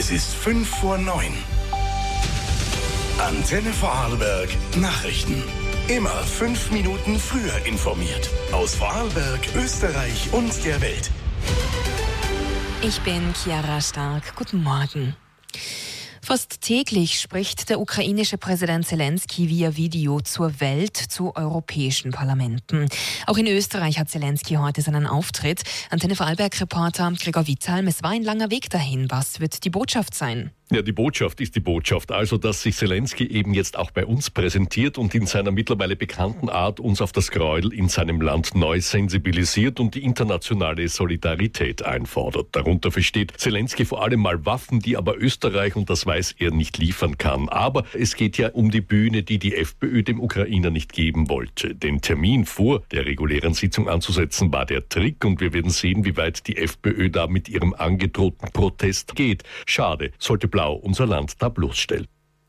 Es ist 8:55. Antenne Vorarlberg Nachrichten. Immer 5 Minuten früher informiert. Aus Vorarlberg, Österreich und der Welt. Ich bin Chiara Stark. Guten Morgen. Fast täglich spricht der ukrainische Präsident Zelensky via Video zur Welt, zu europäischen Parlamenten. Auch in Österreich hat Zelensky heute seinen Auftritt. Antenne Vorarlberg-Reporter Gregor Withalm, es war ein langer Weg dahin. Was wird die Botschaft sein? Ja, die Botschaft ist die Botschaft. Also, dass sich Zelensky eben jetzt auch bei uns präsentiert und in seiner mittlerweile bekannten Art uns auf das Gräuel in seinem Land neu sensibilisiert und die internationale Solidarität einfordert. Darunter versteht Zelensky vor allem mal Waffen, die aber Österreich, und das weiß er, nicht liefern kann. Aber es geht ja um die Bühne, die die FPÖ dem Ukrainer nicht geben wollte. Den Termin vor der regulären Sitzung anzusetzen war der Trick und wir werden sehen, wie weit die FPÖ da mit ihrem angedrohten Protest geht. Schade, sollte Blau unser Land da bloßstellen.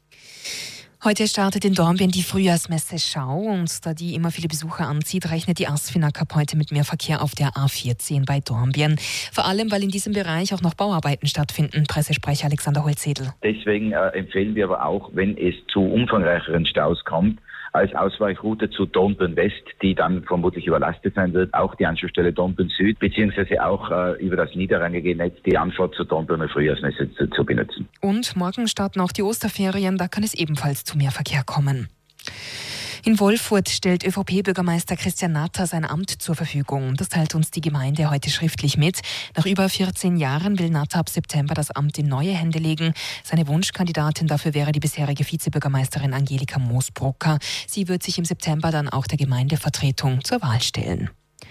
Heute startet in Dornbirn die Frühjahrsmesse Schau und da die immer viele Besucher anzieht, rechnet die ASFINAG ab heute mit mehr Verkehr auf der A14 bei Dornbirn. Vor allem, weil in diesem Bereich auch noch Bauarbeiten stattfinden. Pressesprecher Alexander Holzedel. Deswegen empfehlen wir aber auch, wenn es zu umfangreicheren Staus kommt, als Ausweichroute zu Dornbirn West, die dann vermutlich überlastet sein wird, auch die Anschlussstelle Dornbirn Süd, beziehungsweise auch über das niederrangige Netz die Anfahrt zur Dornbirner Frühjahrsmesse zu benutzen. Und morgen starten auch die Osterferien, da kann es ebenfalls zu mehr Verkehr kommen. In Wolfurt stellt ÖVP-Bürgermeister Christian Natter sein Amt zur Verfügung. Das teilt uns die Gemeinde heute schriftlich mit. Nach über 14 Jahren will Natter ab September das Amt in neue Hände legen. Seine Wunschkandidatin dafür wäre die bisherige Vizebürgermeisterin Angelika Moosbrucker. Sie wird sich im September dann auch der Gemeindevertretung zur Wahl stellen.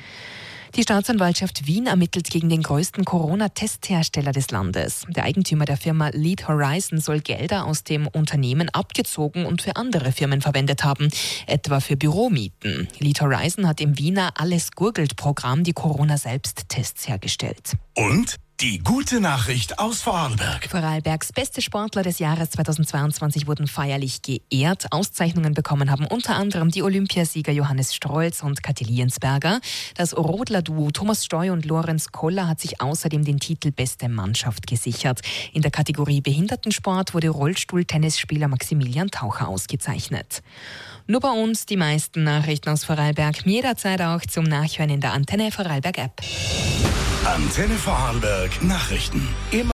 Die Staatsanwaltschaft Wien ermittelt gegen den größten Corona-Testhersteller des Landes. Der Eigentümer der Firma Lead Horizon soll Gelder aus dem Unternehmen abgezogen und für andere Firmen verwendet haben, etwa für Büromieten. Lead Horizon hat im Wiener Alles-Gurgelt-Programm die Corona-Selbsttests hergestellt. Und die gute Nachricht aus Vorarlberg. Vorarlbergs beste Sportler des Jahres 2022 wurden feierlich geehrt. Auszeichnungen bekommen haben unter anderem die Olympiasieger Johannes Strolz und Kathi Liensberger. Das Rodler-Duo Thomas Steu und Lorenz Koller hat sich außerdem den Titel Beste Mannschaft gesichert. In der Kategorie Behindertensport wurde Rollstuhl-Tennisspieler Maximilian Taucher ausgezeichnet. Nur bei uns die meisten Nachrichten aus Vorarlberg. Jederzeit auch zum Nachhören in der Antenne Vorarlberg App. Antenne Vorarlberg Nachrichten. Immer